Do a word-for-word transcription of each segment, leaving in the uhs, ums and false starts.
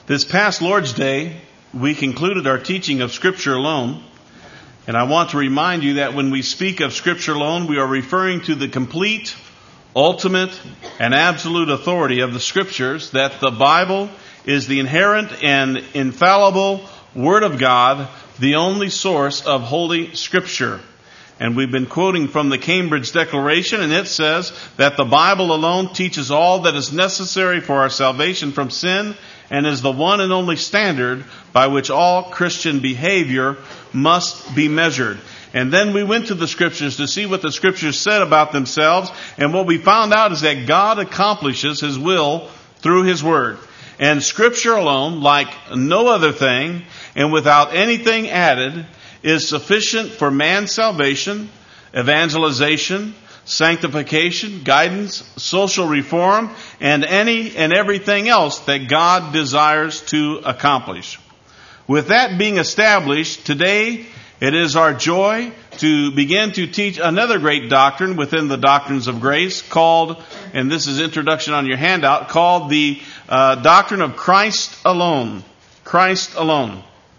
This past Lord's Day, we concluded our teaching of Scripture alone. And I want to remind you that when we speak of Scripture alone, we are referring to the complete, ultimate, and absolute authority of the Scriptures, that the Bible is the inherent and infallible Word of God, the only source of Holy Scripture. And we've been quoting from the Cambridge Declaration, and it says that the Bible alone teaches all that is necessary for our salvation from sin and is the one and only standard by which all Christian behavior must be measured. And then we went to the Scriptures to see what the Scriptures said about themselves, and what we found out is that God accomplishes His will through His Word. And Scripture alone, like no other thing, and without anything added, is sufficient for man's salvation, evangelization, sanctification, guidance, social reform, and any and everything else that God desires to accomplish. With that being established, today it is our joy to begin to teach another great doctrine within the doctrines of grace called, and this is introduction on your handout, called the uh, doctrine of Christ alone. Christ alone.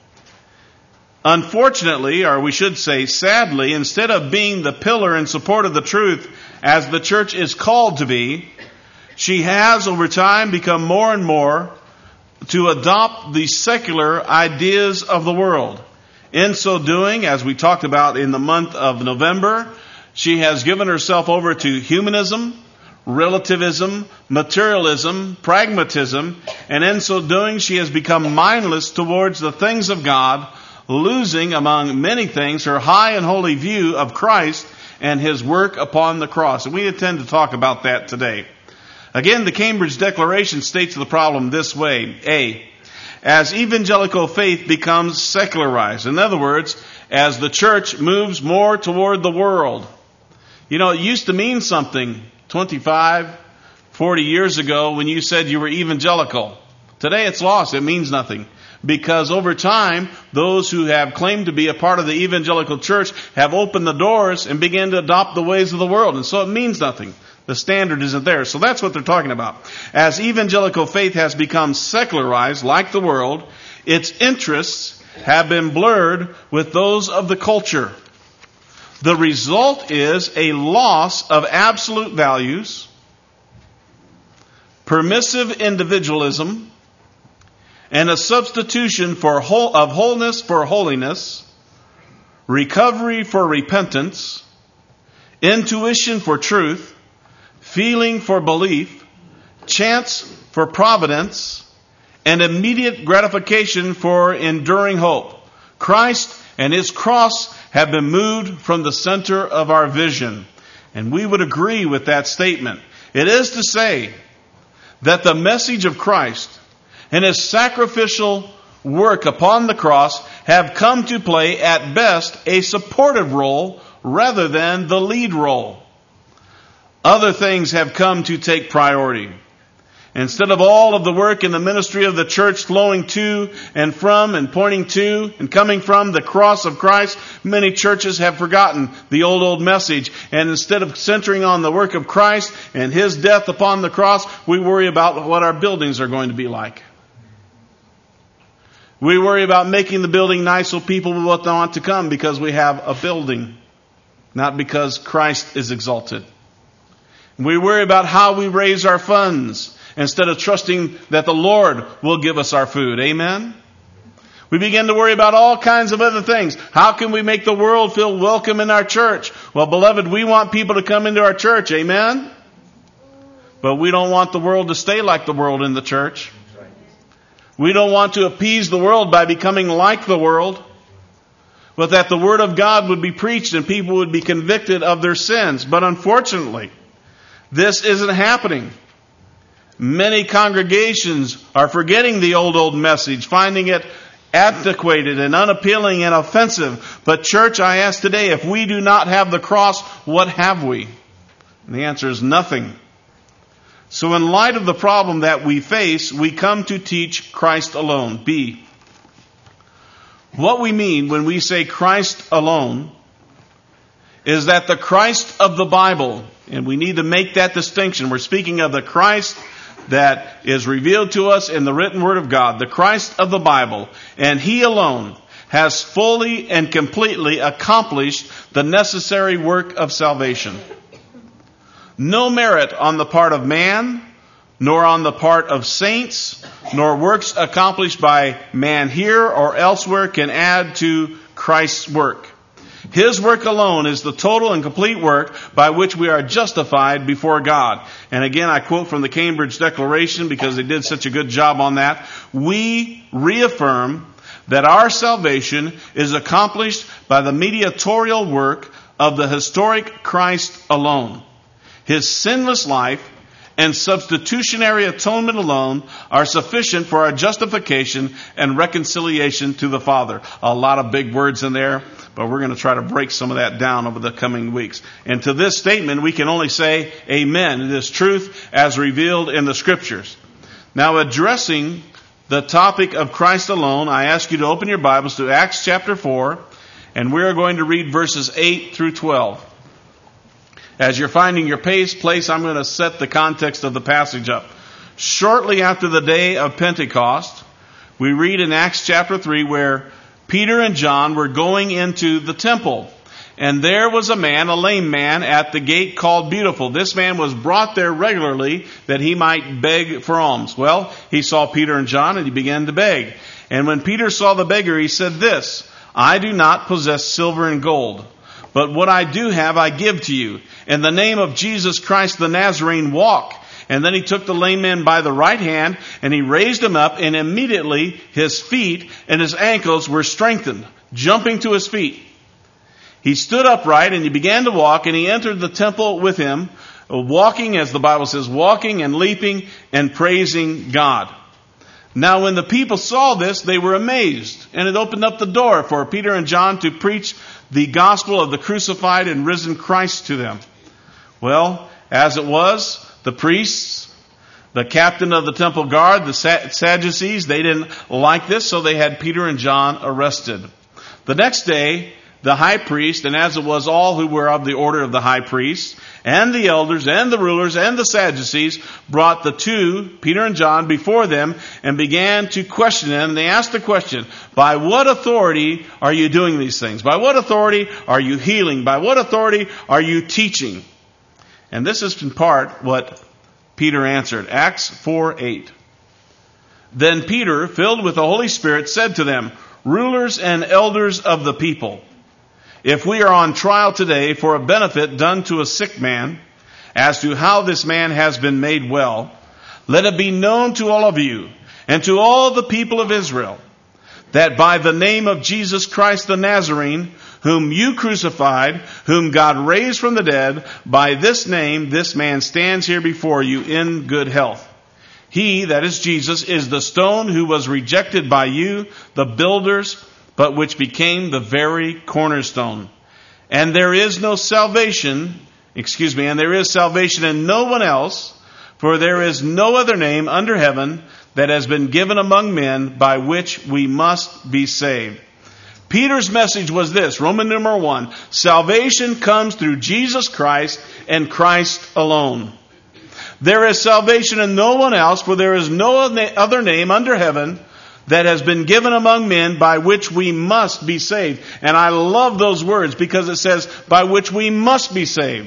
Unfortunately, or we should say sadly, instead of being the pillar and support of the truth as the church is called to be, she has over time become more and more to adopt the secular ideas of the world. In so doing, as we talked about in the month of November, she has given herself over to humanism, relativism, materialism, pragmatism, and in so doing she has become mindless towards the things of God, losing, among many things, her high and holy view of Christ and His work upon the cross. And we intend to talk about that today. Again, the Cambridge Declaration states the problem this way. A, as evangelical faith becomes secularized. In other words, as the church moves more toward the world. You know, it used to mean something twenty-five, forty years ago when you said you were evangelical. Today it's lost. It means nothing. Because over time, those who have claimed to be a part of the evangelical church have opened the doors and began to adopt the ways of the world. And so it means nothing. The standard isn't there. So that's what they're talking about. As evangelical faith has become secularized, like the world, its interests have been blurred with those of the culture. The result is a loss of absolute values, permissive individualism, and a substitution for whole, of wholeness for holiness, recovery for repentance, intuition for truth, feeling for belief, chance for providence, and immediate gratification for enduring hope. Christ and His cross have been moved from the center of our vision. And we would agree with that statement. It is to say that the message of Christ and His sacrificial work upon the cross have come to play at best a supportive role rather than the lead role. Other things have come to take priority. Instead of all of the work in the ministry of the church flowing to and from and pointing to and coming from the cross of Christ, many churches have forgotten the old, old message. And instead of centering on the work of Christ and His death upon the cross, we worry about what our buildings are going to be like. We worry about making the building nice so people will want to come because we have a building, not because Christ is exalted. We worry about how we raise our funds instead of trusting that the Lord will give us our food. Amen? We begin to worry about all kinds of other things. How can we make the world feel welcome in our church? Well, beloved, we want people to come into our church. Amen? But we don't want the world to stay like the world in the church. We don't want to appease the world by becoming like the world, but that the Word of God would be preached and people would be convicted of their sins. But unfortunately, this isn't happening. Many congregations are forgetting the old, old message, finding it antiquated and unappealing and offensive. But church, I ask today, if we do not have the cross, what have we? And the answer is nothing. So in light of the problem that we face, we come to teach Christ alone. B, what we mean when we say Christ alone is that the Christ of the Bible, and we need to make that distinction. We're speaking of the Christ that is revealed to us in the written Word of God, the Christ of the Bible, and He alone has fully and completely accomplished the necessary work of salvation. No merit on the part of man, nor on the part of saints, nor works accomplished by man here or elsewhere can add to Christ's work. His work alone is the total and complete work by which we are justified before God. And again, I quote from the Cambridge Declaration because they did such a good job on that. We reaffirm that our salvation is accomplished by the mediatorial work of the historic Christ alone. His sinless life and substitutionary atonement alone are sufficient for our justification and reconciliation to the Father. A lot of big words in there, but we're going to try to break some of that down over the coming weeks. And to this statement, we can only say amen. It is truth as revealed in the Scriptures. Now, addressing the topic of Christ alone, I ask you to open your Bibles to Acts chapter four, and we're going to read verses eight through twelve. As you're finding your pace, place, I'm going to set the context of the passage up. Shortly after the day of Pentecost, we read in Acts chapter three where Peter and John were going into the temple. And there was a man, a lame man, at the gate called Beautiful. This man was brought there regularly that he might beg for alms. Well, he saw Peter and John and he began to beg. And when Peter saw the beggar, he said this, I do not possess silver and gold, but what I do have I give to you. In the name of Jesus Christ the Nazarene, walk. And then he took the lame man by the right hand, and he raised him up, and immediately his feet and his ankles were strengthened, jumping to his feet. He stood upright, and he began to walk, and he entered the temple with him, walking, as the Bible says, walking and leaping and praising God. Now when the people saw this, they were amazed, and it opened up the door for Peter and John to preach the gospel of the crucified and risen Christ to them. Well, as it was, the priests, the captain of the temple guard, the Sadducees, they didn't like this, so they had Peter and John arrested. The next day, the high priest, and as it was all who were of the order of the high priest, and the elders, and the rulers, and the Sadducees, brought the two, Peter and John, before them, and began to question them. And they asked the question, by what authority are you doing these things? By what authority are you healing? By what authority are you teaching? And this is in part what Peter answered. Acts four eight. Then Peter, filled with the Holy Spirit, said to them, rulers and elders of the people, if we are on trial today for a benefit done to a sick man, as to how this man has been made well, let it be known to all of you and to all the people of Israel that by the name of Jesus Christ the Nazarene, whom you crucified, whom God raised from the dead, by this name this man stands here before you in good health. He, that is Jesus, is the stone who was rejected by you, the builders, but which became the very cornerstone. And there is no salvation, excuse me, and there is salvation in no one else, for there is no other name under heaven that has been given among men by which we must be saved. Peter's message was this, Roman numeral one, salvation comes through Jesus Christ and Christ alone. There is salvation in no one else, for there is no other name under heaven that has been given among men by which we must be saved. And I love those words because it says by which we must be saved.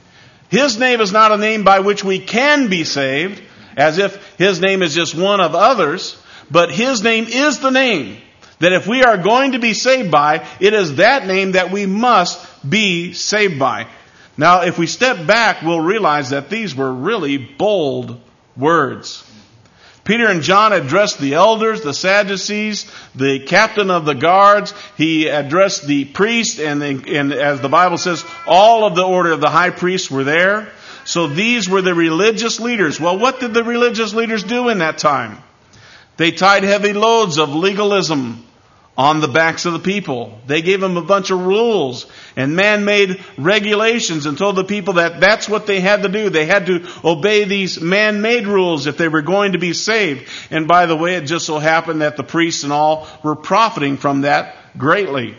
His name is not a name by which we can be saved, as if His name is just one of others, but His name is the name that if we are going to be saved by, it is that name that we must be saved by. Now, if we step back, we'll realize that these were really bold words. Peter and John addressed the elders, the Sadducees, the captain of the guards. He addressed the priest, and, the, and as the Bible says, all of the order of the high priests were there. So these were the religious leaders. Well, what did the religious leaders do in that time? They tied heavy loads of legalism on the backs of the people. They gave them a bunch of rules and man-made regulations and told the people that that's what they had to do. They had to obey these man-made rules if they were going to be saved. And by the way, it just so happened that the priests and all were profiting from that greatly.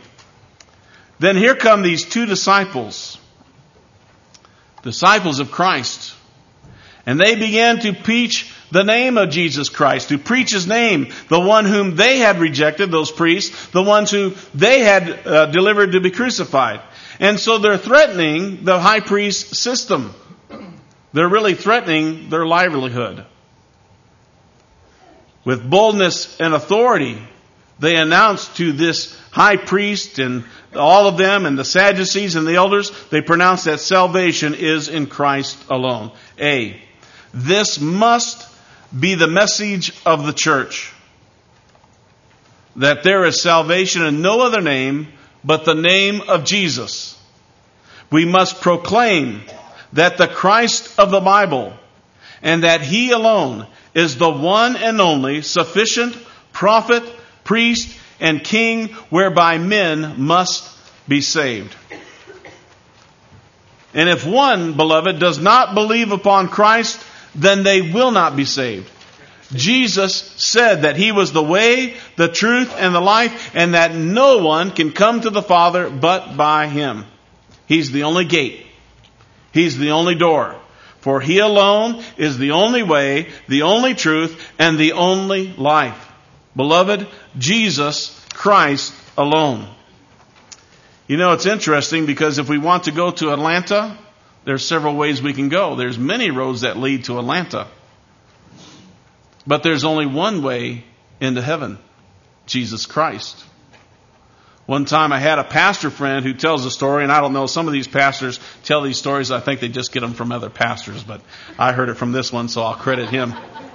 Then here come these two disciples, disciples of Christ. And they began to preach the name of Jesus Christ, to preach his name, the one whom they had rejected, those priests, the ones who they had uh, delivered to be crucified. And so they're threatening the high priest system. They're really threatening their livelihood. With boldness and authority, they announced to this high priest and all of them and the Sadducees and the elders, they pronounced that salvation is in Christ alone. A. This must be the message of the church. That there is salvation in no other name but the name of Jesus. We must proclaim that the Christ of the Bible and that He alone is the one and only sufficient prophet, priest, and king whereby men must be saved. And if one, beloved, does not believe upon Christ, then they will not be saved. Jesus said that He was the way, the truth, and the life, and that no one can come to the Father but by Him. He's the only gate. He's the only door. For He alone is the only way, the only truth, and the only life. Beloved, Jesus Christ alone. You know, it's interesting because if we want to go to Atlanta, there's several ways we can go. There's many roads that lead to Atlanta. But there's only one way into heaven, Jesus Christ. One time I had a pastor friend who tells a story, and I don't know, some of these pastors tell these stories. I think they just get them from other pastors, but I heard it from this one, so I'll credit him.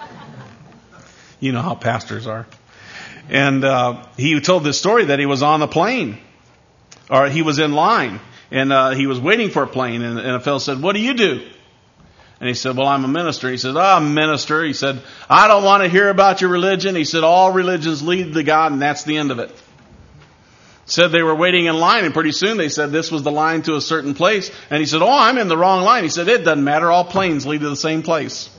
You know how pastors are. And uh, he told this story that he was on a plane, or he was in line, and uh, he was waiting for a plane, and, and a fellow said, "What do you do?" And he said, "Well, I'm a minister." He said, "Oh, I'm a minister." He said, "I don't want to hear about your religion." He said, "All religions lead to God, and that's the end of it." Said they were waiting in line, and pretty soon they said this was the line to a certain place. And he said, "Oh, I'm in the wrong line." He said, "It doesn't matter. All planes lead to the same place."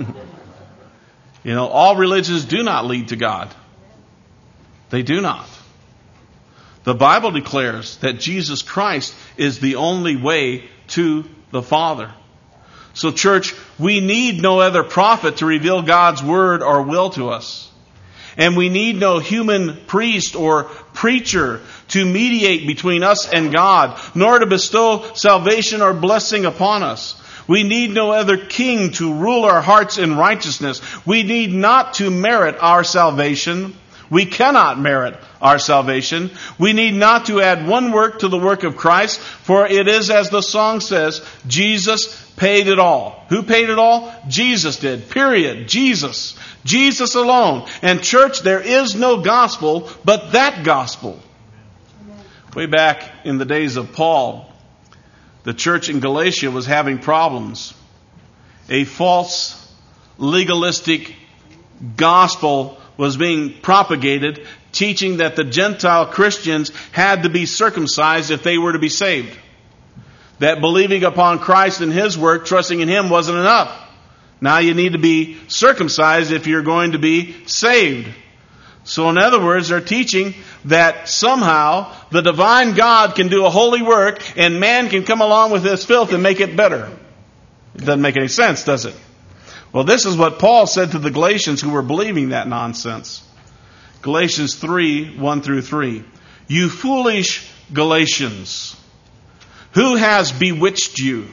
You know, all religions do not lead to God. They do not. The Bible declares that Jesus Christ is the only way to the Father. So, church, we need no other prophet to reveal God's word or will to us. And we need no human priest or preacher to mediate between us and God, nor to bestow salvation or blessing upon us. We need no other king to rule our hearts in righteousness. We need not to merit our salvation. We cannot merit our salvation. We need not to add one work to the work of Christ, for it is as the song says, Jesus paid it all. Who paid it all? Jesus did. Period. Jesus. Jesus alone. And church, there is no gospel but that gospel. Way back in the days of Paul, the church in Galatia was having problems. A false, legalistic gospel was being propagated, teaching that the Gentile Christians had to be circumcised if they were to be saved. That believing upon Christ and His work, trusting in Him, wasn't enough. Now you need to be circumcised if you're going to be saved. So in other words, they're teaching that somehow the divine God can do a holy work and man can come along with his filth and make it better. It doesn't make any sense, does it? Well, this is what Paul said to the Galatians who were believing that nonsense. Galatians three, one through three. You foolish Galatians, who has bewitched you?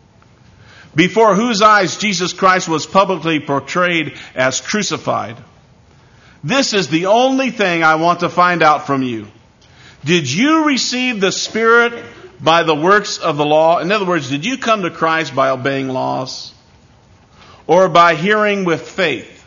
Before whose eyes Jesus Christ was publicly portrayed as crucified. This is the only thing I want to find out from you. Did you receive the Spirit by the works of the law? In other words, did you come to Christ by obeying laws? Or by hearing with faith?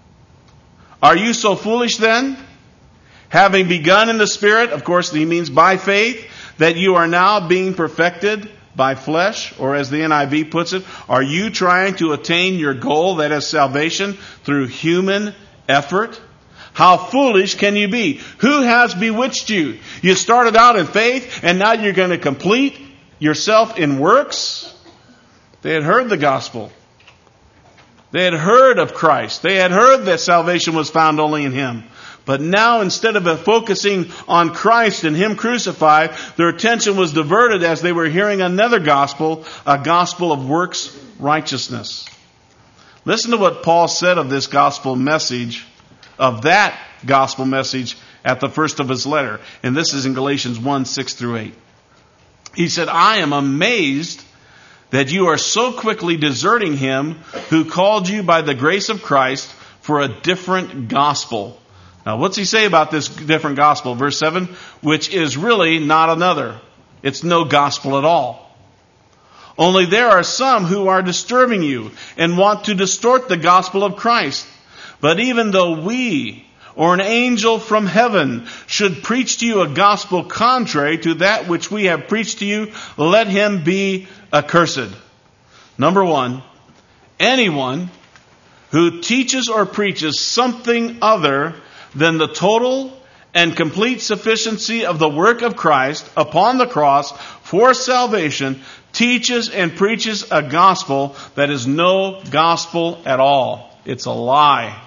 Are you so foolish then? Having begun in the Spirit, of course he means by faith, that you are now being perfected by flesh, or as the N I V puts it, are you trying to attain your goal, that is salvation, through human effort? How foolish can you be? Who has bewitched you? You started out in faith, and now you're going to complete yourself in works? They had heard the gospel. They had heard of Christ. They had heard that salvation was found only in Him. But now, instead of focusing on Christ and Him crucified, their attention was diverted as they were hearing another gospel, a gospel of works righteousness. Listen to what Paul said of this gospel message, of that gospel message at the first of his letter. And this is in Galatians one, six through eight. He said, I am amazed that you are so quickly deserting him who called you by the grace of Christ for a different gospel. Now, what's he say about this different gospel? Verse seven, which is really not another. It's no gospel at all. Only there are some who are disturbing you and want to distort the gospel of Christ. But even though we or an angel from heaven should preach to you a gospel contrary to that which we have preached to you, let him be accursed. Number one, anyone who teaches or preaches something other than the total and complete sufficiency of the work of Christ upon the cross for salvation teaches and preaches a gospel that is no gospel at all. It's a lie.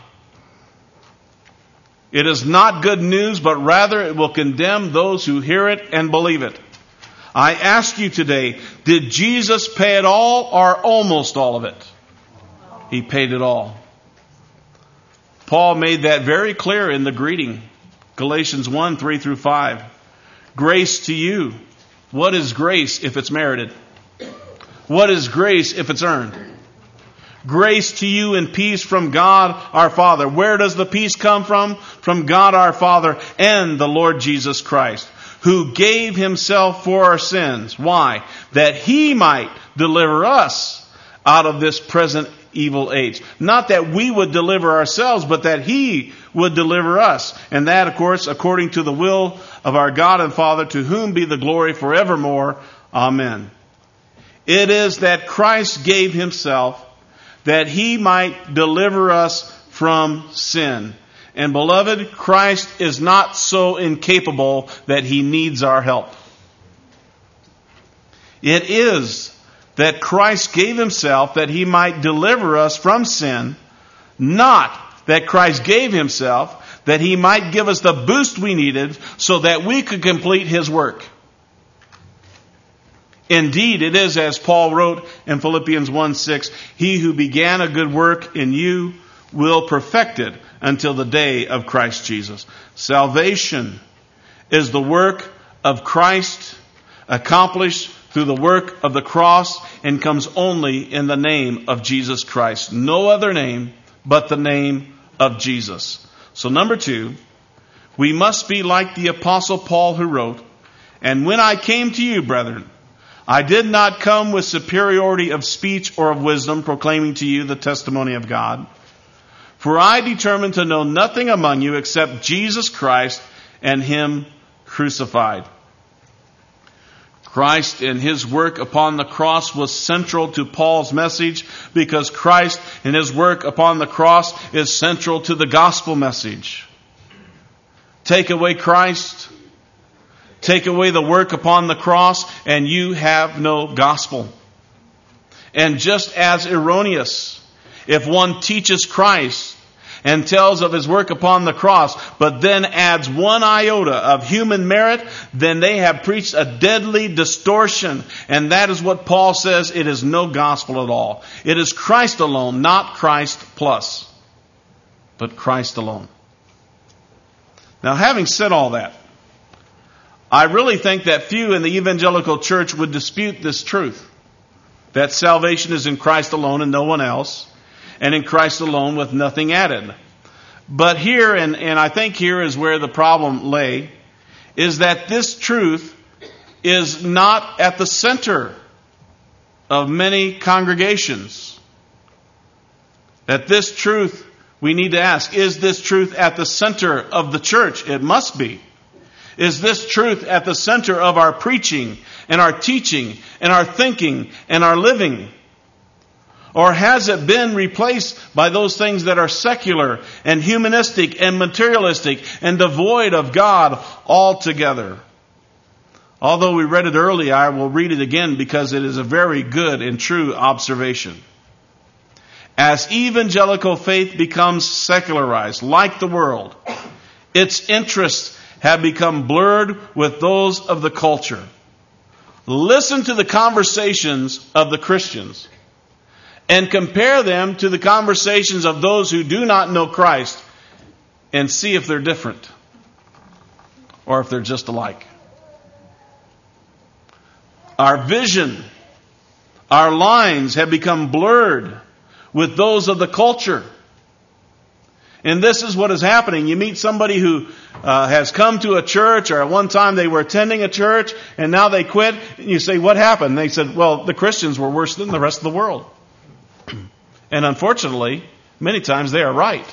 It is not good news, but rather it will condemn those who hear it and believe it. I ask you today, did Jesus pay it all or almost all of it? He paid it all. Paul made that very clear in the greeting. Galatians one, three through five. Grace to you. What is grace if it's merited? What is grace if it's earned? Grace to you and peace from God our Father. Where does the peace come from? From God our Father and the Lord Jesus Christ, who gave himself for our sins. Why? That he might deliver us out of this present evil age. Not that we would deliver ourselves, but that he would deliver us. And that, of course, according to the will of our God and Father, to whom be the glory forevermore. Amen. It is that Christ gave himself that he might deliver us from sin. And beloved, Christ is not so incapable that he needs our help. It is that Christ gave himself that he might deliver us from sin, not that Christ gave himself that he might give us the boost we needed so that we could complete his work. Indeed, it is as Paul wrote in Philippians one six, he who began a good work in you will perfect it until the day of Christ Jesus. Salvation is the work of Christ accomplished through the work of the cross and comes only in the name of Jesus Christ. No other name but the name of Jesus. So number two, we must be like the Apostle Paul who wrote, and when I came to you, brethren, I did not come with superiority of speech or of wisdom, proclaiming to you the testimony of God. For I determined to know nothing among you except Jesus Christ and him crucified. Christ and his work upon the cross was central to Paul's message because Christ and his work upon the cross is central to the gospel message. Take away Christ, take away the work upon the cross, and you have no gospel. And just as erroneous, if one teaches Christ and tells of his work upon the cross, but then adds one iota of human merit, then they have preached a deadly distortion. And that is what Paul says, it is no gospel at all. It is Christ alone, not Christ plus, but Christ alone. Now, having said all that, I really think that few in the evangelical church would dispute this truth, that salvation is in Christ alone and no one else, and in Christ alone with nothing added. But here, and, and I think here is where the problem lay, is that this truth is not at the center of many congregations. That this truth, we need to ask, is this truth at the center of the church? It must be. Is this truth at the center of our preaching and our teaching and our thinking and our living? Or has it been replaced by those things that are secular and humanistic and materialistic and devoid of God altogether? Although we read it earlier, I will read it again because it is a very good and true observation. As evangelical faith becomes secularized, like the world, its interests have become blurred with those of the culture. Listen to the conversations of the Christians, and compare them to the conversations of those who do not know Christ and see if they're different or if they're just alike. Our vision, our lines have become blurred with those of the culture. And this is what is happening. You meet somebody who uh, has come to a church, or at one time they were attending a church and now they quit. And you say, what happened? And they said, well, the Christians were worse than the rest of the world. And unfortunately, many times they are right.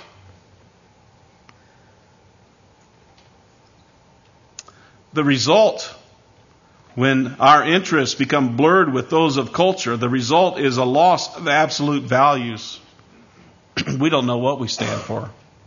The result, when our interests become blurred with those of culture, the result is a loss of absolute values. We don't know what we stand for.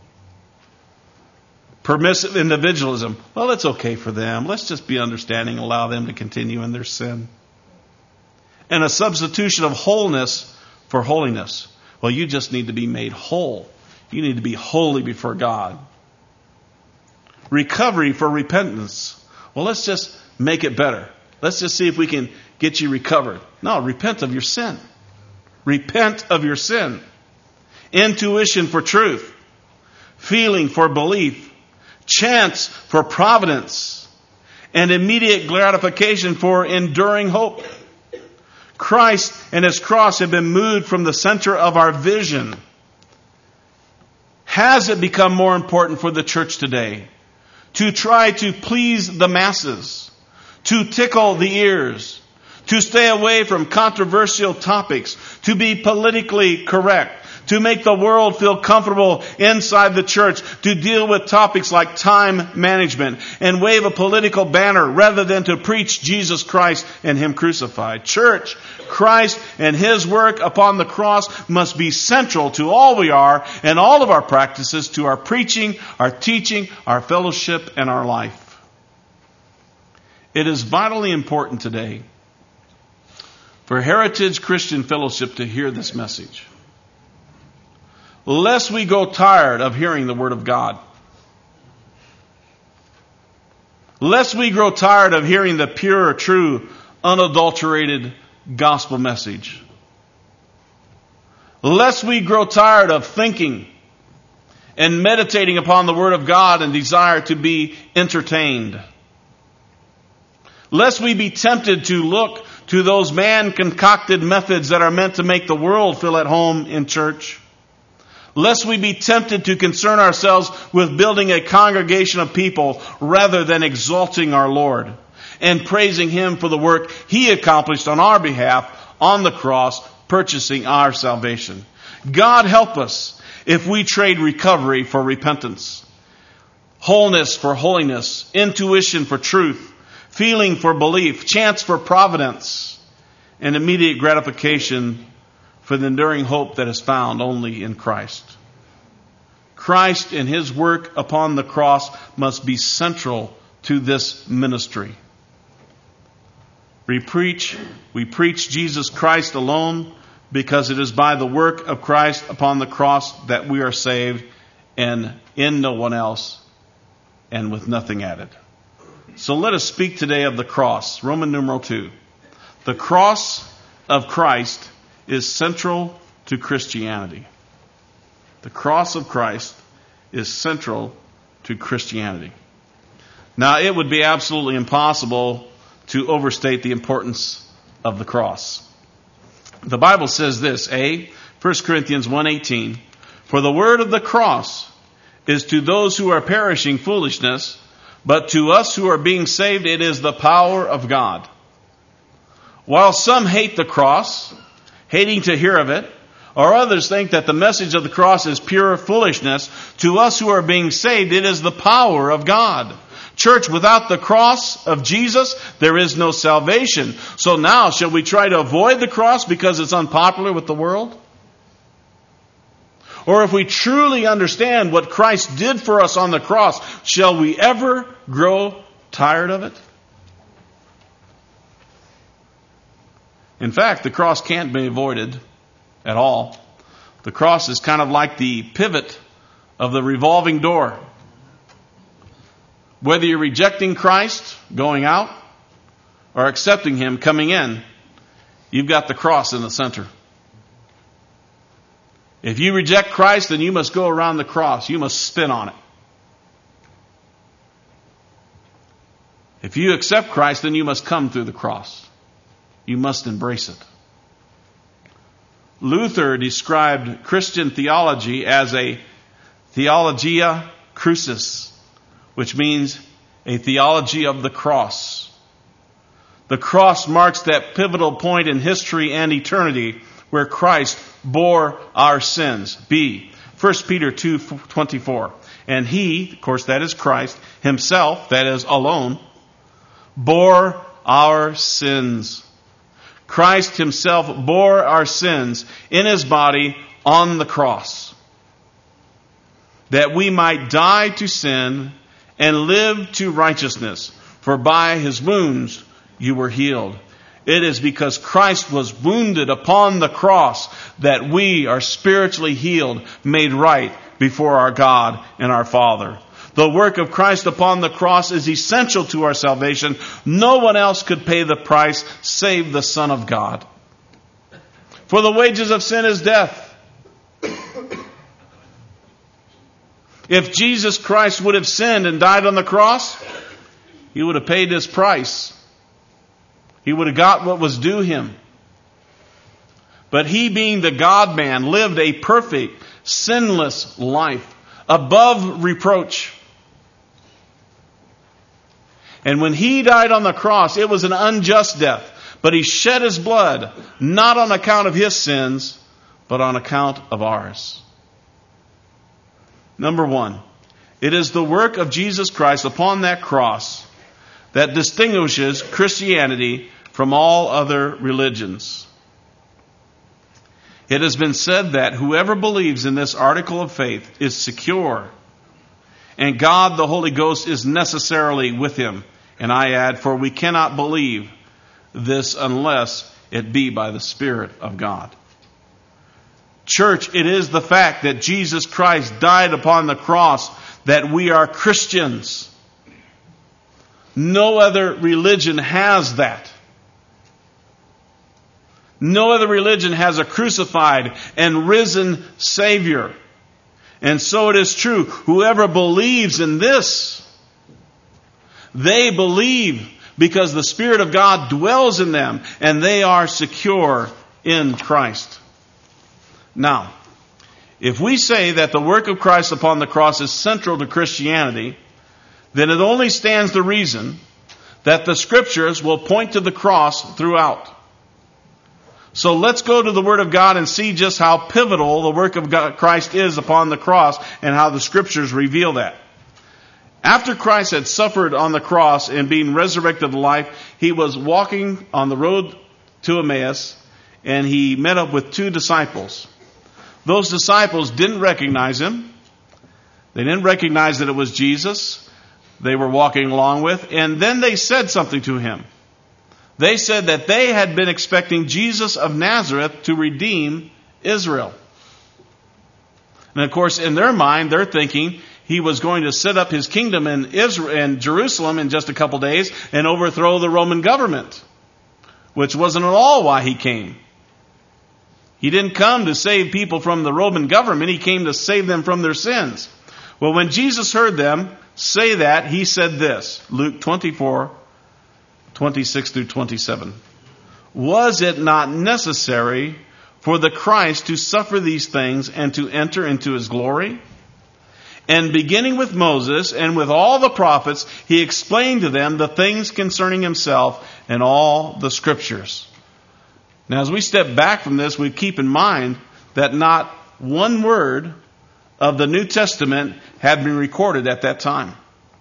Permissive individualism. Well, it's okay for them. Let's just be understanding and allow them to continue in their sin. And a substitution of wholeness for holiness. Well, you just need to be made whole. You need to be holy before God. Recovery for repentance. Well, let's just make it better. Let's just see if we can get you recovered. No, repent of your sin. Repent of your sin. Intuition for truth. Feeling for belief. Chance for providence. And immediate gratification for enduring hope. Christ and His cross have been moved from the center of our vision. Has it become more important for the church today to try to please the masses, to tickle the ears, to stay away from controversial topics, to be politically correct, to make the world feel comfortable inside the church, to deal with topics like time management and wave a political banner rather than to preach Jesus Christ and Him crucified? Church, Christ and His work upon the cross must be central to all we are and all of our practices, to our preaching, our teaching, our fellowship, and our life. It is vitally important today for Heritage Christian Fellowship to hear this message. Lest we grow tired of hearing the Word of God. Lest we grow tired of hearing the pure, true, unadulterated gospel message. Lest we grow tired of thinking and meditating upon the Word of God and desire to be entertained. Lest we be tempted to look to those man-concocted methods that are meant to make the world feel at home in church. Lest we be tempted to concern ourselves with building a congregation of people rather than exalting our Lord and praising Him for the work He accomplished on our behalf on the cross, purchasing our salvation. God help us if we trade recovery for repentance, wholeness for holiness, intuition for truth, feeling for belief, chance for providence, and immediate gratification for the enduring hope that is found only in Christ. Christ and His work upon the cross must be central to this ministry. We preach, we preach Jesus Christ alone because it is by the work of Christ upon the cross that we are saved, and in no one else and with nothing added. So let us speak today of the cross. Roman numeral two. The cross of Christ is central to Christianity. The cross of Christ is central to Christianity. Now, it would be absolutely impossible to overstate the importance of the cross. The Bible says this, A, First Corinthians one eighteen, for the word of the cross is to those who are perishing foolishness, but to us who are being saved it is the power of God. While some hate the cross, hating to hear of it, or others think that the message of the cross is pure foolishness, to us who are being saved, it is the power of God. Church, without the cross of Jesus, there is no salvation. So now, shall we try to avoid the cross because it's unpopular with the world? Or if we truly understand what Christ did for us on the cross, shall we ever grow tired of it? In fact, the cross can't be avoided at all. The cross is kind of like the pivot of the revolving door. Whether you're rejecting Christ, going out, or accepting Him, coming in, you've got the cross in the center. If you reject Christ, then you must go around the cross. You must spin on it. If you accept Christ, then you must come through the cross. You must embrace it. Luther described Christian theology as a theologia crucis, which means a theology of the cross. The cross marks that pivotal point in history and eternity where Christ bore our sins. B. First Peter two twenty-four. And he, of course that is Christ, himself, that is alone, bore our sins. Christ himself bore our sins in his body on the cross, that we might die to sin and live to righteousness. For by his wounds you were healed. It is because Christ was wounded upon the cross that we are spiritually healed, made right before our God and our Father. The work of Christ upon the cross is essential to our salvation. No one else could pay the price save the Son of God. For the wages of sin is death. If Jesus Christ would have sinned and died on the cross, he would have paid his price. He would have got what was due him. But he, being the God-man, lived a perfect, sinless life, above reproach. And when he died on the cross, it was an unjust death. But he shed his blood, not on account of his sins, but on account of ours. Number one, it is the work of Jesus Christ upon that cross that distinguishes Christianity from all other religions. It has been said that whoever believes in this article of faith is secure, and God, the Holy Ghost, is necessarily with him. And I add, for we cannot believe this unless it be by the Spirit of God. Church, it is the fact that Jesus Christ died upon the cross that we are Christians. No other religion has that. No other religion has a crucified and risen Savior. And so it is true, whoever believes in this, they believe because the Spirit of God dwells in them and they are secure in Christ. Now, if we say that the work of Christ upon the cross is central to Christianity, then it only stands to reason that the Scriptures will point to the cross throughout. So let's go to the Word of God and see just how pivotal the work of God, Christ is upon the cross and how the Scriptures reveal that. After Christ had suffered on the cross and being resurrected to life, he was walking on the road to Emmaus and he met up with two disciples. Those disciples didn't recognize him. They didn't recognize that it was Jesus they were walking along with. And then they said something to him. They said that they had been expecting Jesus of Nazareth to redeem Israel. And of course, in their mind, they're thinking he was going to set up his kingdom in Israel, in Jerusalem in just a couple days and overthrow the Roman government, which wasn't at all why he came. He didn't come to save people from the Roman government. He came to save them from their sins. Well, when Jesus heard them say that, he said this, Luke twenty-four, twenty-six through twenty-seven. Was it not necessary for the Christ to suffer these things and to enter into his glory? And beginning with Moses and with all the prophets, he explained to them the things concerning himself and all the Scriptures. Now, as we step back from this, we keep in mind that not one word of the New Testament had been recorded at that time.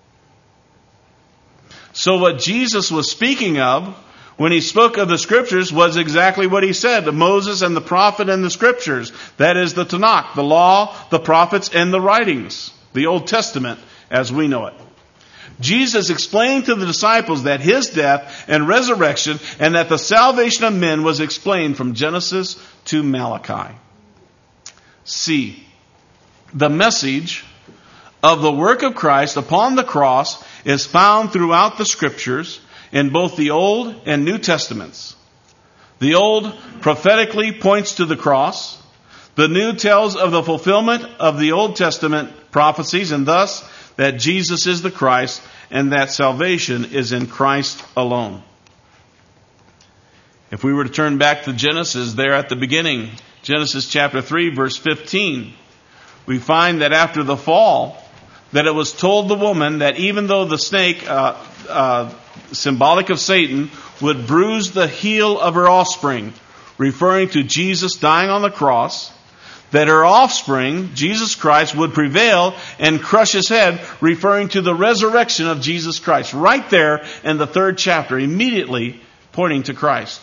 So what Jesus was speaking of when he spoke of the Scriptures was exactly what he said, Moses and the prophet and the Scriptures. That is the Tanakh, the law, the prophets, and the writings. The Old Testament as we know it. Jesus explained to the disciples that his death and resurrection and that the salvation of men was explained from Genesis to Malachi. C. The message of the work of Christ upon the cross is found throughout the Scriptures in both the Old and New Testaments. The Old prophetically points to the cross. The New tells of the fulfillment of the Old Testament prophecies, and thus that Jesus is the Christ and that salvation is in Christ alone. If we were to turn back to Genesis, there at the beginning, Genesis chapter three, verse fifteen, we find that after the fall, that it was told the woman that even though the snake, uh, uh, symbolic of Satan, would bruise the heel of her offspring, referring to Jesus dying on the cross, that her offspring, Jesus Christ, would prevail and crush his head, referring to the resurrection of Jesus Christ. Right there in the third chapter, immediately pointing to Christ.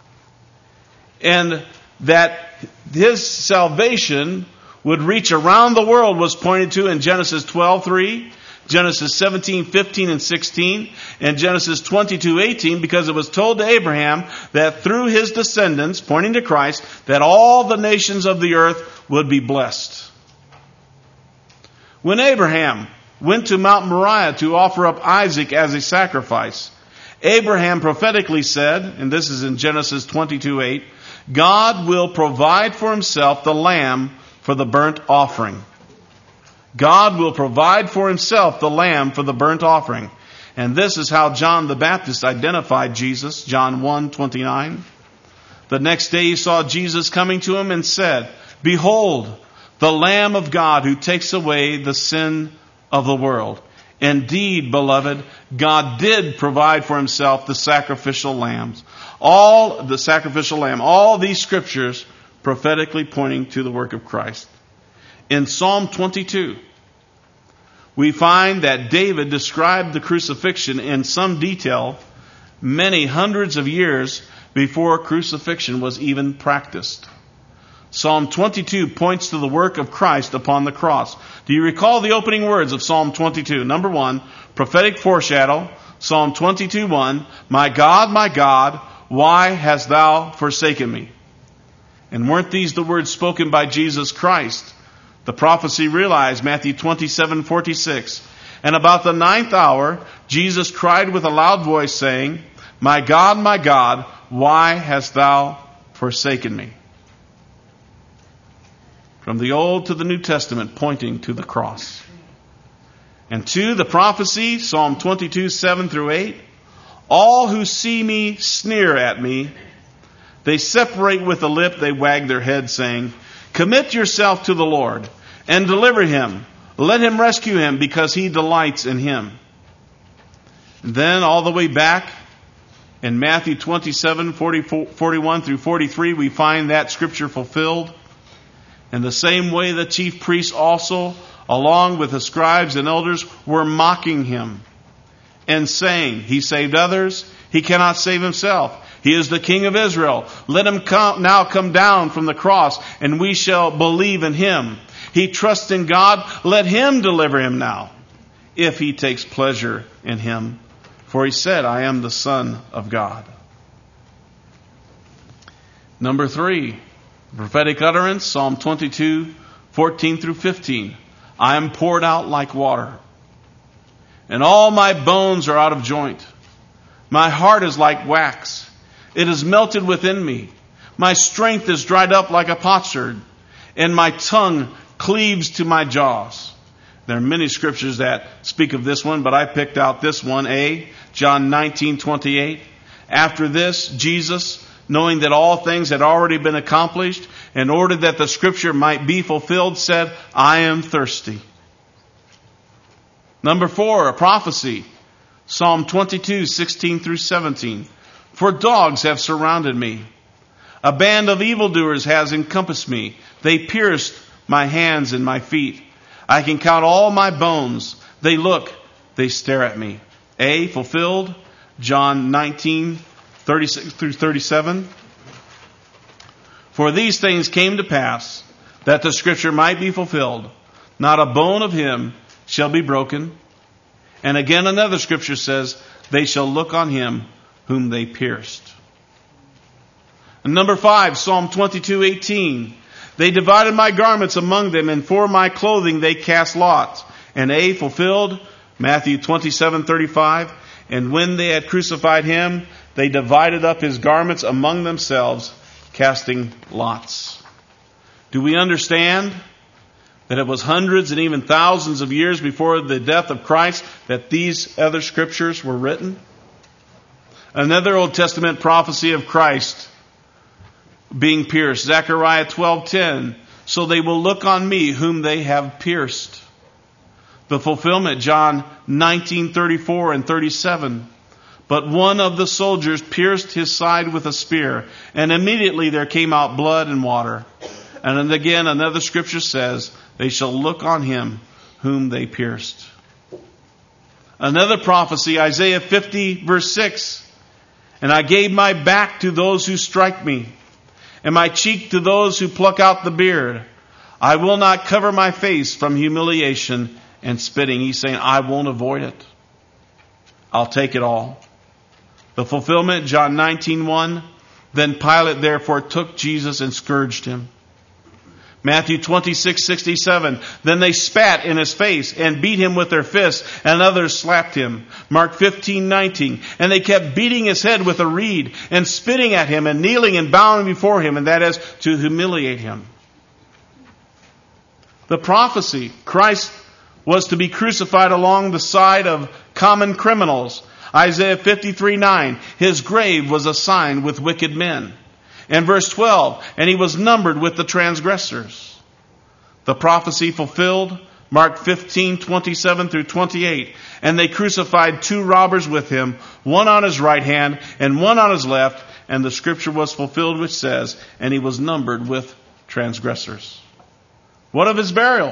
And that his salvation would reach around the world was pointed to in Genesis twelve three, Genesis seventeen fifteen and sixteen, and Genesis twenty-two eighteen, because it was told to Abraham that through his descendants, pointing to Christ, that all the nations of the earth would be blessed. When Abraham went to Mount Moriah to offer up Isaac as a sacrifice, Abraham prophetically said, and this is in Genesis twenty-two eight, God will provide for himself the lamb for the burnt offering. God will provide for himself the lamb for the burnt offering. And this is how John the Baptist identified Jesus, John one twenty-nine. The next day he saw Jesus coming to him and said, Behold, the Lamb of God who takes away the sin of the world. Indeed, beloved, God did provide for himself the sacrificial lambs. All the sacrificial lamb, all these scriptures prophetically pointing to the work of Christ. In Psalm twenty-two, we find that David described the crucifixion in some detail many hundreds of years before crucifixion was even practiced. Psalm twenty-two points to the work of Christ upon the cross. Do you recall the opening words of Psalm twenty-two? Number one, prophetic foreshadow. Psalm twenty-two one, My God, my God, why hast thou forsaken me? And weren't these the words spoken by Jesus Christ? The prophecy realized, Matthew twenty-seven forty-six. And about the ninth hour, Jesus cried with a loud voice, saying, My God, my God, why hast thou forsaken me? From the Old to the New Testament, pointing to the cross. And two, the prophecy, Psalm twenty-two seven through eight. All who see me sneer at me. They separate with the lip, they wag their head, saying, Commit yourself to the Lord, and deliver him. Let him rescue him, because he delights in him. And then all the way back in Matthew twenty-seven, forty-one through forty-three, we find that scripture fulfilled. In the same way, the chief priests also, along with the scribes and elders, were mocking him and saying, He saved others, he cannot save himself. He is the King of Israel. Let him come, now come down from the cross, and we shall believe in him. He trusts in God. Let him deliver him now, if he takes pleasure in him. For he said, I am the Son of God. Number three, prophetic utterance, Psalm twenty-two, fourteen through fifteen. I am poured out like water, and all my bones are out of joint. My heart is like wax. It is melted within me. My strength is dried up like a potsherd, and my tongue cleaves to my jaws. There are many scriptures that speak of this one, but I picked out this one. A, John nineteen twenty-eight. After this, Jesus, knowing that all things had already been accomplished, in order that the scripture might be fulfilled, said, I am thirsty. Number four, a prophecy. Psalm twenty-two, sixteen through seventeen. For dogs have surrounded me. A band of evildoers has encompassed me. They pierced my hands and my feet. I can count all my bones. They look, they stare at me. A, fulfilled. John nineteen, thirty-six through thirty-seven. For these things came to pass, that the scripture might be fulfilled. Not a bone of him shall be broken. And again another scripture says, they shall look on him whom they pierced. And number five, Psalm twenty-two eighteen. They divided my garments among them, and for my clothing they cast lots. And A, fulfilled, Matthew twenty-seven thirty-five. And when they had crucified him, they divided up his garments among themselves, casting lots. Do we understand that it was hundreds and even thousands of years before the death of Christ that these other scriptures were written? Another Old Testament prophecy of Christ being pierced. Zechariah twelve ten. So they will look on me whom they have pierced. The fulfillment, John nineteen thirty-four and thirty-seven. But one of the soldiers pierced his side with a spear, and immediately there came out blood and water. And then again, another scripture says, they shall look on him whom they pierced. Another prophecy, Isaiah fifty verse six. And I gave my back to those who strike me, and my cheek to those who pluck out the beard. I will not cover my face from humiliation and spitting. He's saying, I won't avoid it. I'll take it all. The fulfillment, John nineteen one. Then Pilate therefore took Jesus and scourged him. Matthew twenty-six sixty-seven. Then they spat in his face and beat him with their fists, and others slapped him. Mark fifteen nineteen. And they kept beating his head with a reed and spitting at him and kneeling and bowing before him, and that is to humiliate him. The prophecy, Christ was to be crucified along the side of common criminals. Isaiah fifty-three nine. His grave was assigned with wicked men. And verse twelve, and he was numbered with the transgressors. The prophecy fulfilled, Mark fifteen twenty-seven through twenty-eight. And they crucified two robbers with him, one on his right hand and one on his left. And the scripture was fulfilled which says, and he was numbered with transgressors. What of his burial?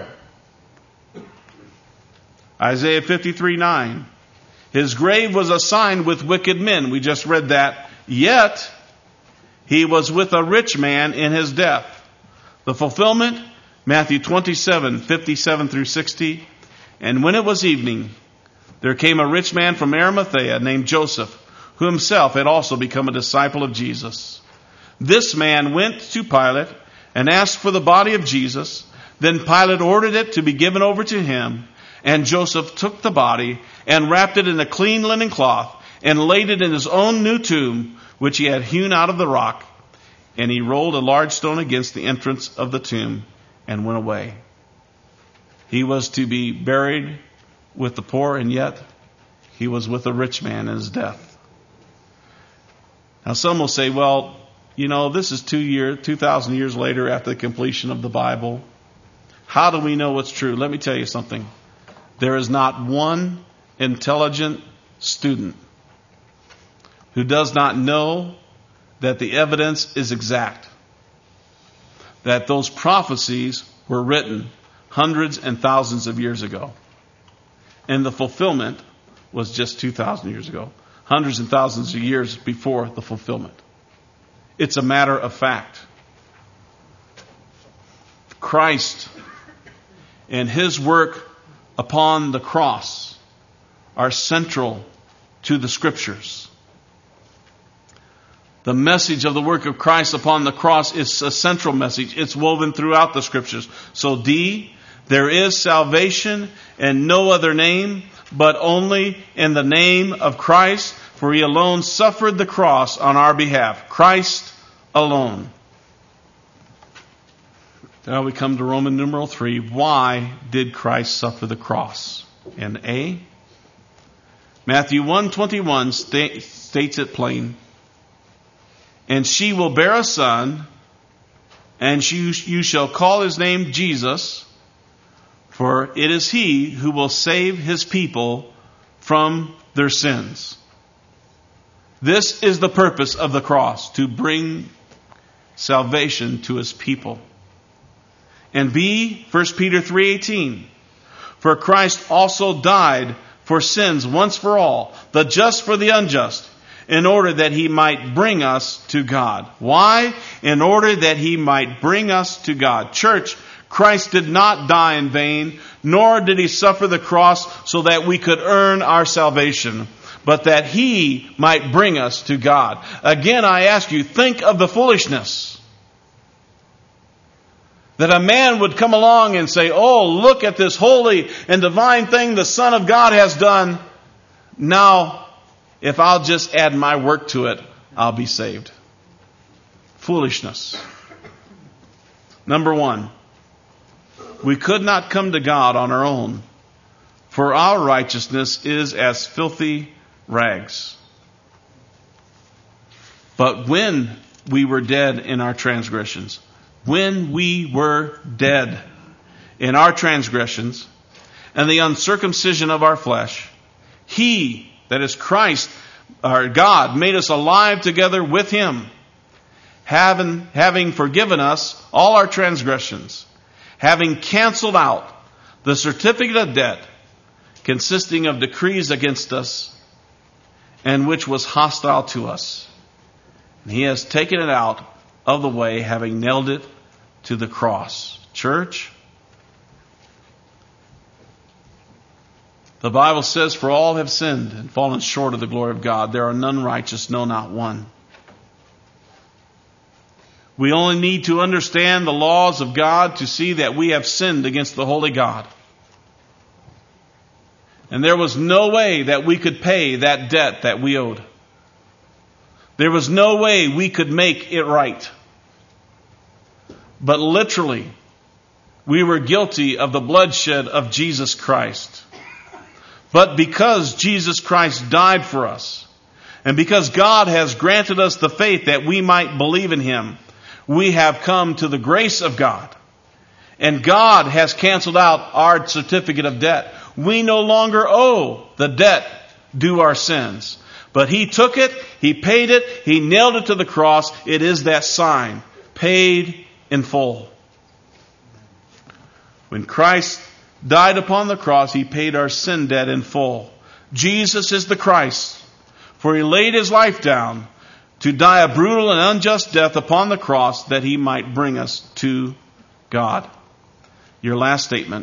Isaiah fifty-three nine. His grave was assigned with wicked men. We just read that. Yet he was with a rich man in his death. The fulfillment, Matthew twenty-seven fifty-seven through sixty. And when it was evening, there came a rich man from Arimathea named Joseph, who himself had also become a disciple of Jesus. This man went to Pilate and asked for the body of Jesus. Then Pilate ordered it to be given over to him. And Joseph took the body and wrapped it in a clean linen cloth and laid it in his own new tomb, which he had hewn out of the rock. And he rolled a large stone against the entrance of the tomb and went away. He was to be buried with the poor, and yet he was with a rich man in his death. Now some will say, well, you know, this is two year, two thousand years later after the completion of the Bible. How do we know what's true? Let me tell you something. There is not one intelligent student who does not know that the evidence is exact. That those prophecies were written hundreds and thousands of years ago. And the fulfillment was just two thousand years ago. Hundreds and thousands of years before the fulfillment. It's a matter of fact. Christ and his work upon the cross are central to the scriptures. The message of the work of Christ upon the cross is a central message. It's woven throughout the scriptures. So D, there is salvation in no other name, but only in the name of Christ, for he alone suffered the cross on our behalf. Christ alone. Now we come to Roman numeral three. Why did Christ suffer the cross? And A, Matthew one twenty-one sta- states it plain. And she will bear a son, and she, you shall call his name Jesus, for it is he who will save his people from their sins. This is the purpose of the cross, to bring salvation to his people. And B, First Peter three eighteen. For Christ also died for sins once for all, the just for the unjust, in order that he might bring us to God. Why? In order that he might bring us to God. Church, Christ did not die in vain, nor did he suffer the cross so that we could earn our salvation, but that he might bring us to God. Again, I ask you, think of the foolishness. That a man would come along and say, oh, look at this holy and divine thing the Son of God has done. Now, if I'll just add my work to it, I'll be saved. Foolishness. Number one, we could not come to God on our own, for our righteousness is as filthy rags. But when we were dead in our transgressions, when we were dead in our transgressions and the uncircumcision of our flesh, He, that is Christ, our God, made us alive together with Him, having, having forgiven us all our transgressions, having canceled out the certificate of debt consisting of decrees against us, and which was hostile to us. And He has taken it out of the way, having nailed it to the cross. Church, the Bible says, for all have sinned and fallen short of the glory of God. There are none righteous, no, not one. We only need to understand the laws of God to see that we have sinned against the holy God. And there was no way that we could pay that debt that we owed. There was no way we could make it right. But literally, we were guilty of the bloodshed of Jesus Christ. But because Jesus Christ died for us, and because God has granted us the faith that we might believe in Him, we have come to the grace of God. And God has canceled out our certificate of debt. We no longer owe the debt due our sins. But He took it, He paid it, He nailed it to the cross. It is that sign, paid in full. When Christ died upon the cross, He paid our sin debt in full. Jesus is the Christ, for He laid His life down to die a brutal and unjust death upon the cross that He might bring us to God. Your last statement.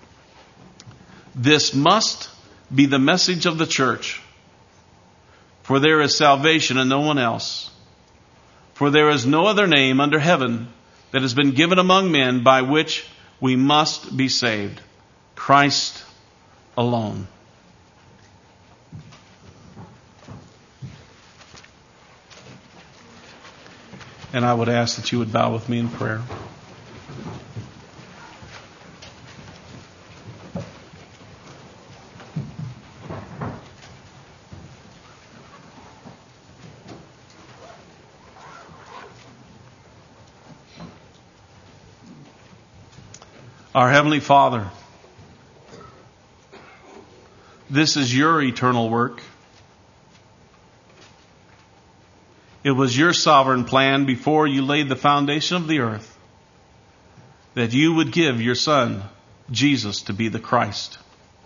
This must be the message of the church. For there is salvation in no one else. For there is no other name under heaven that has been given among men by which we must be saved. Christ alone. And I would ask that you would bow with me in prayer. Our Heavenly Father, this is Your eternal work. It was Your sovereign plan before You laid the foundation of the earth that You would give Your Son, Jesus, to be the Christ.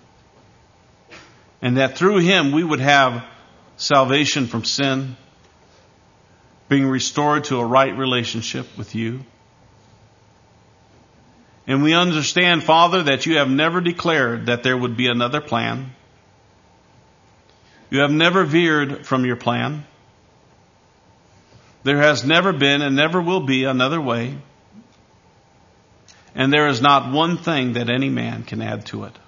And that through Him we would have salvation from sin, being restored to a right relationship with You. And we understand, Father, that You have never declared that there would be another plan. You have never veered from Your plan. There has never been and never will be another way. And there is not one thing that any man can add to it.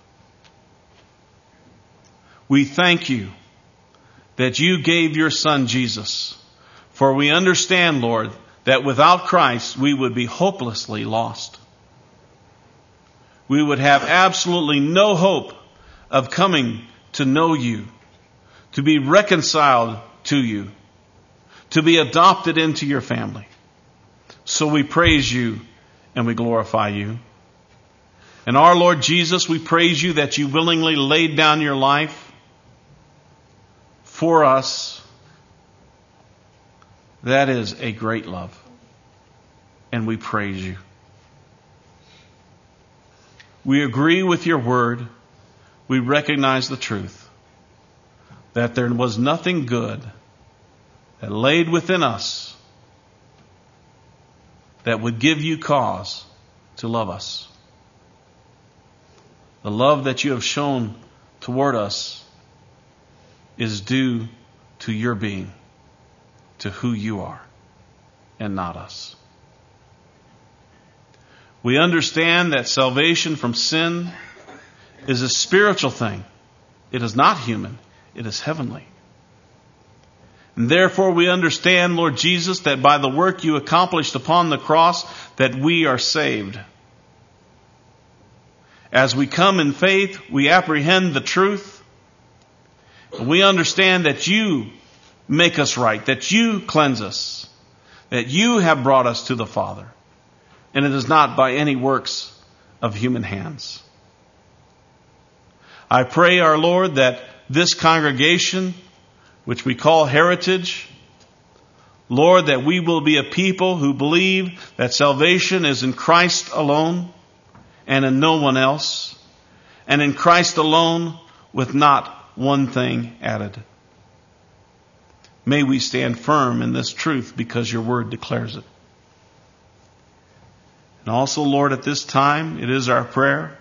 We thank You that You gave Your Son Jesus. For we understand, Lord, that without Christ we would be hopelessly lost. We would have absolutely no hope of coming to know You, to be reconciled to You, to be adopted into Your family. So we praise You and we glorify You. And our Lord Jesus, we praise You that You willingly laid down Your life for us. That is a great love. And we praise You. We agree with Your word. We recognize the truth that there was nothing good that laid within us that would give You cause to love us. The love that You have shown toward us is due to Your being, to who You are, and not us. We understand that salvation from sin is a spiritual thing. It is not human. It is heavenly. And therefore we understand, Lord Jesus, that by the work you accomplished upon the cross, that we are saved. As we come in faith, we apprehend the truth. And we understand that you make us right, that you cleanse us, that you have brought us to the Father. And it is not by any works of human hands. I pray, our Lord, that this congregation, which we call Heritage, Lord, that we will be a people who believe that salvation is in Christ alone and in no one else, and in Christ alone with not one thing added. May we stand firm in this truth because your word declares it. And also, Lord, at this time, it is our prayer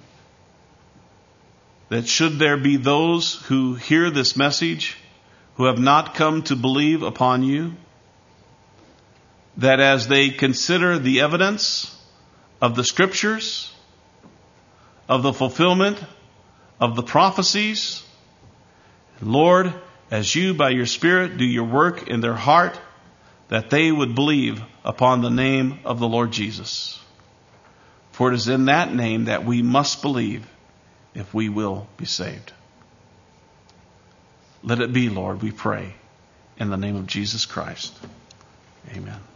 that should there be those who hear this message who have not come to believe upon you, that as they consider the evidence of the Scriptures, of the fulfillment of the prophecies, Lord, as you by your Spirit do your work in their heart, that they would believe upon the name of the Lord Jesus. For it is in that name that we must believe if we will be saved. Let it be, Lord, we pray, in the name of Jesus Christ. Amen.